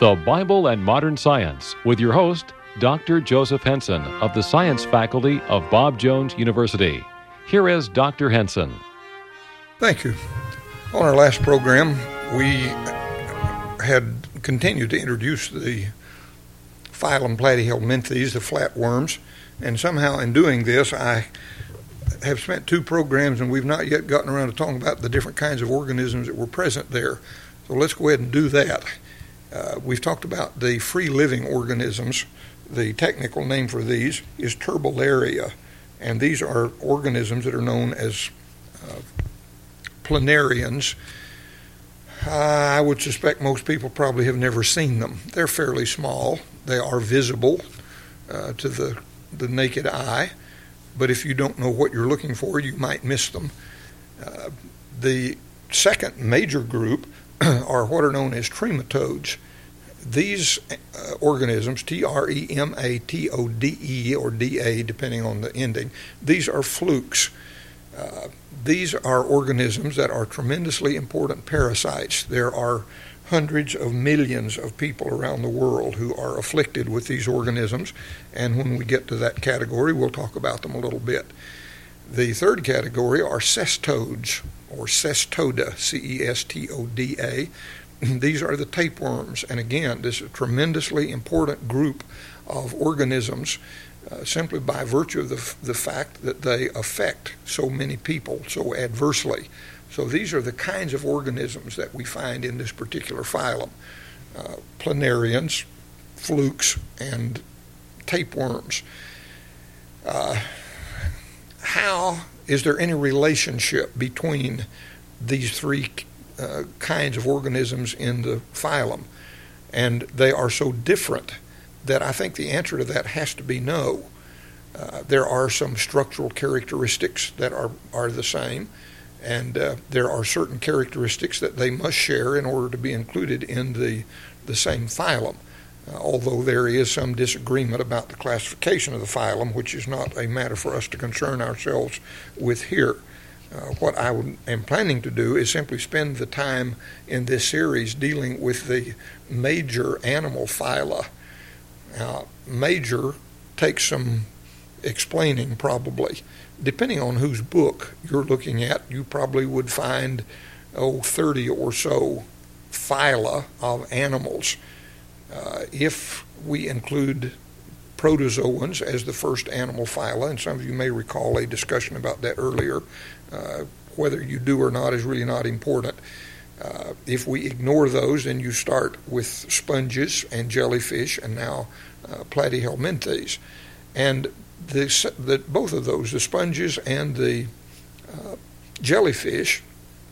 The Bible and Modern Science with your host, Dr. Joseph Henson of the Science Faculty of Bob Jones University. Here is Dr. Henson. Thank you. On our last program, we had continued to introduce the phylum Platyhelminthes, the flatworms, and somehow in doing this, I have spent two programs and we've not yet gotten around to talking about the different kinds of organisms that were present there. So let's go ahead and do that. We've talked about the free-living organisms. The technical name for these is Turbellaria, and these are organisms that are known as planarians. I would suspect most people probably have never seen them. They're fairly small. They are visible to the naked eye, but if you don't know what you're looking for, you might miss them. The second major group are what are known as trematodes. These organisms, Trematode or Da, depending on the ending, these are flukes. These are organisms that are tremendously important parasites. There are hundreds of millions of people around the world who are afflicted with these organisms, and when we get to that category, we'll talk about them a little bit. The third category are cestodes, or Cestoda, Cestoda. These are the tapeworms, and again, this is a tremendously important group of organisms simply by virtue of the fact that they affect so many people so adversely. So these are the kinds of organisms that we find in this particular phylum: planarians, flukes, and tapeworms. Is there any relationship between these three kinds of organisms in the phylum? And they are so different that I think the answer to that has to be no. There are some structural characteristics that are the same, and there are certain characteristics that they must share in order to be included in the same phylum. Although there is some disagreement about the classification of the phylum, which is not a matter for us to concern ourselves with here. What I am planning to do is simply spend the time in this series dealing with the major animal phyla. Now, major takes some explaining probably. Depending on whose book you're looking at, you probably would find 30 or so phyla of animals. If we include protozoans as the first animal phyla, and some of you may recall a discussion about that earlier, whether you do or not is really not important. If we ignore those, then you start with sponges and jellyfish, and now Platyhelminthes. And both of those, the sponges and the jellyfish,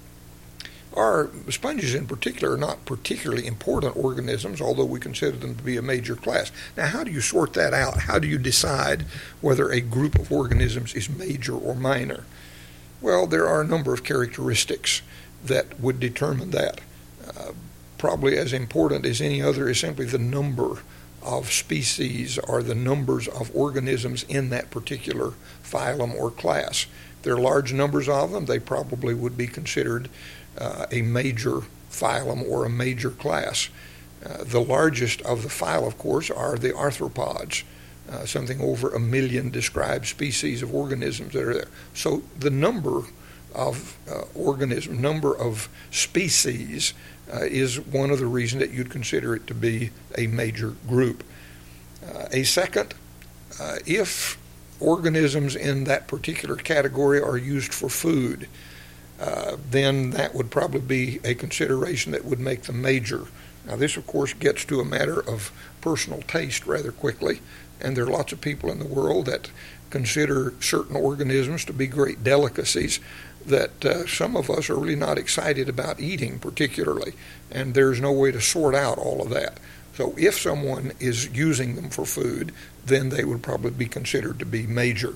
sponges in particular are not particularly important organisms, although we consider them to be a major class. Now, how do you sort that out? How do you decide whether a group of organisms is major or minor? Well, there are a number of characteristics that would determine that. Probably as important as any other is simply the number of species or the numbers of organisms in that particular phylum or class. If there are large numbers of them, they probably would be considered a major phylum or a major class. The largest of the phyla, of course, are the arthropods. Something over 1 million described species of organisms that are there. So the number of organisms, number of species, is one of the reasons that you'd consider it to be a major group. A second, if organisms in that particular category are used for food, then that would probably be a consideration that would make them major. Now, this, of course, gets to a matter of personal taste rather quickly, and there are lots of people in the world that consider certain organisms to be great delicacies that some of us are really not excited about eating particularly, and there's no way to sort out all of that. So if someone is using them for food, then they would probably be considered to be major.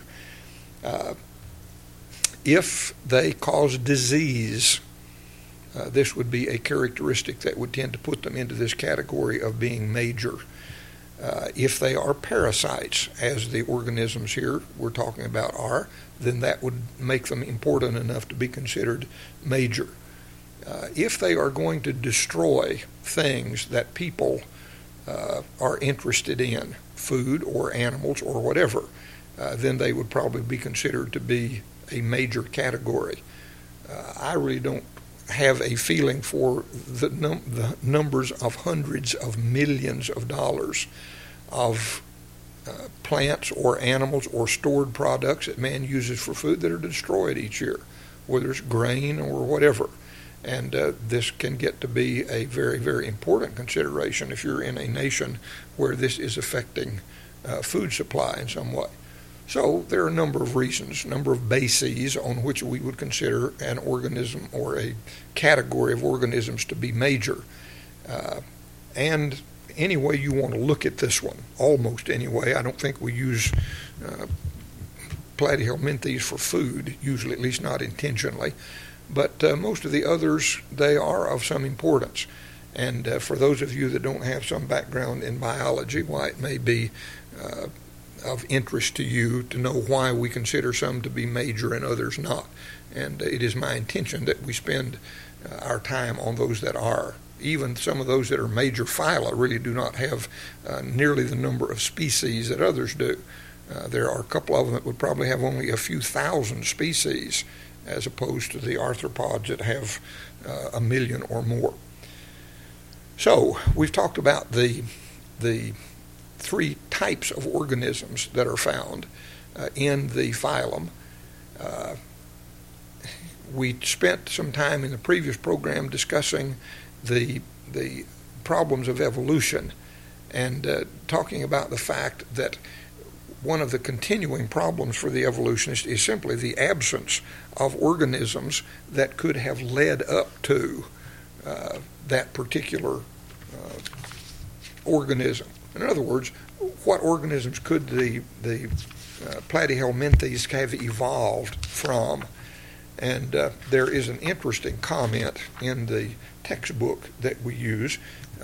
If they cause disease, this would be a characteristic that would tend to put them into this category of being major. If they are parasites, as the organisms here we're talking about are, then that would make them important enough to be considered major. if they are going to destroy things that people are interested in, food or animals or whatever, then they would probably be considered to be a major category. I really don't have a feeling for the numbers of hundreds of millions of dollars of plants or animals or stored products that man uses for food that are destroyed each year, whether it's grain or whatever. And this can get to be a very, very important consideration if you're in a nation where this is affecting food supply in some way. So there are a number of reasons, a number of bases on which we would consider an organism or a category of organisms to be major. And any way you want to look at this one, almost any way. I don't think we use platyhelminthes for food, usually, at least not intentionally. But most of the others, they are of some importance. And for those of you that don't have some background in biology, why it may be of interest to you to know why we consider some to be major and others not. And it is my intention that we spend our time on those that are. Even some of those that are major phyla really do not have nearly the number of species that others do. There are a couple of them that would probably have only a few thousand species, as opposed to the arthropods that have 1 million or more. So we've talked about the 3 types of organisms that are found in the phylum. We spent some time in the previous program discussing the problems of evolution and talking about the fact that one of the continuing problems for the evolutionist is simply the absence of organisms that could have led up to that particular organism. In other words, what organisms could the platyhelminthes have evolved from? And there is an interesting comment in the textbook that we use.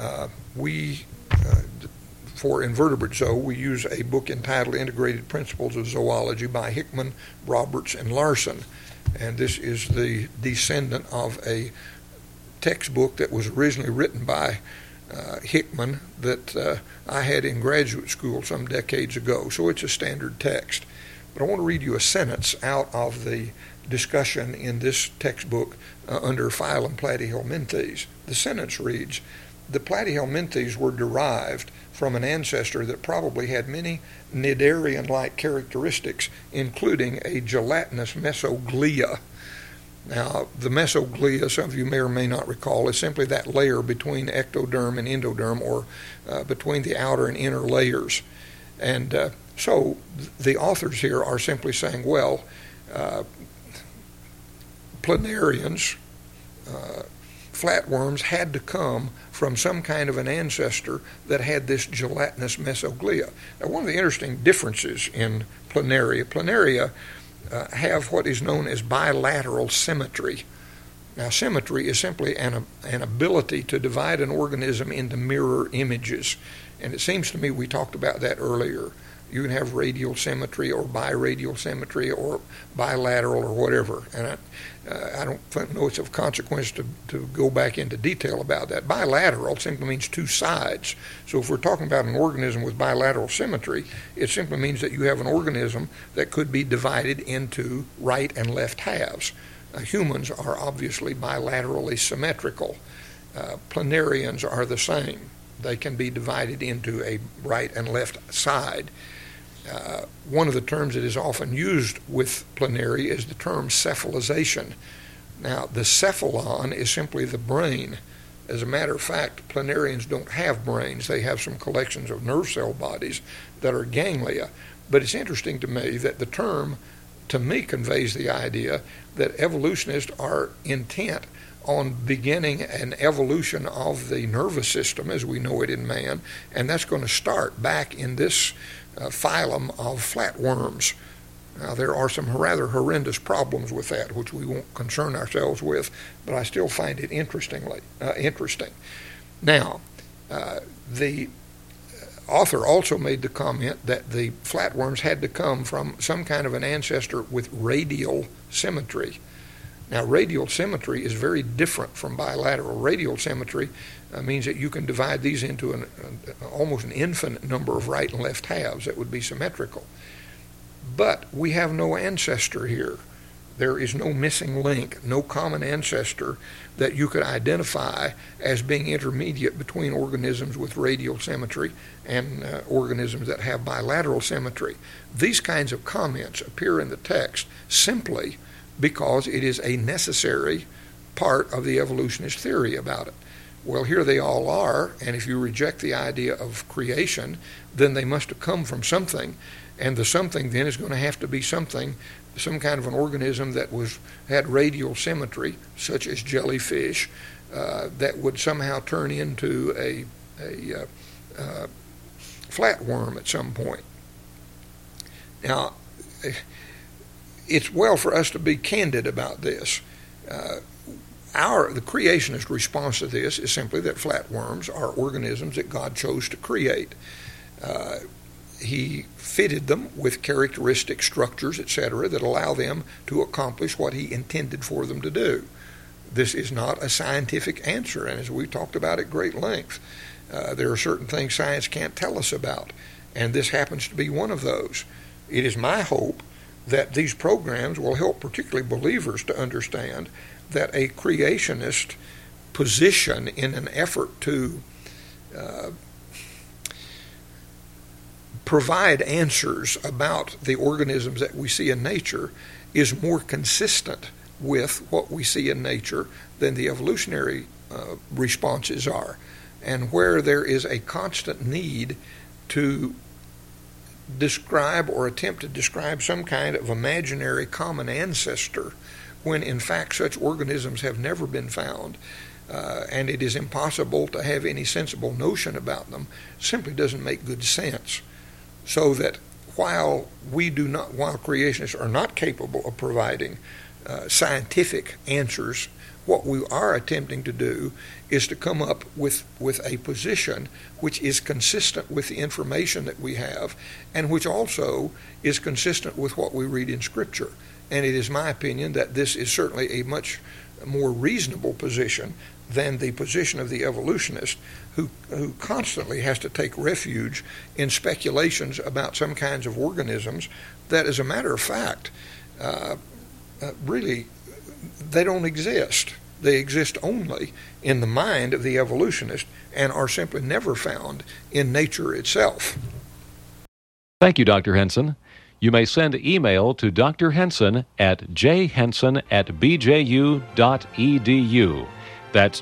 For invertebrate zoo, we use a book entitled Integrated Principles of Zoology by Hickman, Roberts, and Larson. And this is the descendant of a textbook that was originally written by Hickman that I had in graduate school some decades ago. So it's a standard text. But I want to read you a sentence out of the discussion in this textbook under phylum Platyhelminthes. The sentence reads, "The Platyhelminthes were derived from an ancestor that probably had many cnidarian-like characteristics, including a gelatinous mesoglia." Now, the mesoglia, some of you may or may not recall, is simply that layer between ectoderm and endoderm, or between the outer and inner layers. And so the authors here are simply saying, well, planarians, flatworms, had to come from some kind of an ancestor that had this gelatinous mesoglia. Now, one of the interesting differences in planaria have what is known as bilateral symmetry. Now, symmetry is simply an ability to divide an organism into mirror images. And it seems to me we talked about that earlier. You can have radial symmetry or biradial symmetry or bilateral or whatever. And I don't know it's of consequence to go back into detail about that. Bilateral simply means 2 sides. So if we're talking about an organism with bilateral symmetry, it simply means that you have an organism that could be divided into right and left halves. Humans are obviously bilaterally symmetrical. Planarians are the same. They can be divided into a right and left side. One of the terms that is often used with planaria is the term cephalization. Now, the cephalon is simply the brain. As a matter of fact, planarians don't have brains. They have some collections of nerve cell bodies that are ganglia. But it's interesting to me that the term, to me, conveys the idea that evolutionists are intent on beginning an evolution of the nervous system as we know it in man, and that's going to start back in this phylum of flatworms. Now, there are some rather horrendous problems with that, which we won't concern ourselves with, but I still find it interesting. Now, the author also made the comment that the flatworms had to come from some kind of an ancestor with radial symmetry. Now, radial symmetry is very different from bilateral. Radial symmetry means that you can divide these into almost an infinite number of right and left halves that would be symmetrical. But we have no ancestor here. There is no missing link, no common ancestor that you could identify as being intermediate between organisms with radial symmetry and organisms that have bilateral symmetry. These kinds of comments appear in the text simply because it is a necessary part of the evolutionist theory about it. Well, here they all are, and if you reject the idea of creation, then they must have come from something, and the something then is going to have to be some kind of an organism that had radial symmetry, such as jellyfish, that would somehow turn into a flatworm at some point. Now, it's well for us to be candid about this. The creationist response to this is simply that flatworms are organisms that God chose to create. He fitted them with characteristic structures, etc., that allow them to accomplish what he intended for them to do. This is not a scientific answer, and as we've talked about at great length, there are certain things science can't tell us about, and this happens to be one of those. It is my hope that these programs will help particularly believers to understand that a creationist position in an effort to provide answers about the organisms that we see in nature is more consistent with what we see in nature than the evolutionary responses are. And where there is a constant need to describe or attempt to describe some kind of imaginary common ancestor, when in fact such organisms have never been found, and it is impossible to have any sensible notion about them, simply doesn't make good sense. So that while creationists are not capable of providing scientific answers, what we are attempting to do is to come up with a position which is consistent with the information that we have, and which also is consistent with what we read in Scripture. And it is my opinion that this is certainly a much more reasonable position than the position of the evolutionist, who constantly has to take refuge in speculations about some kinds of organisms that, as a matter of fact, really, they don't exist. They exist only in the mind of the evolutionist and are simply never found in nature itself. Thank you, Dr. Henson. You may send email to Dr. Henson at jhenson@bju.edu. That's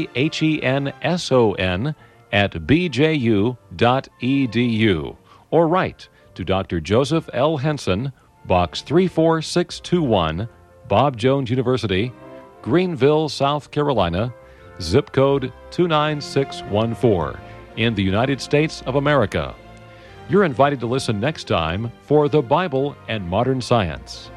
jhenson@bju.edu. Or write to Dr. Joseph L. Henson, Box 34621, Bob Jones University, Greenville, South Carolina, zip code 29614, in the United States of America. You're invited to listen next time for The Bible and Modern Science.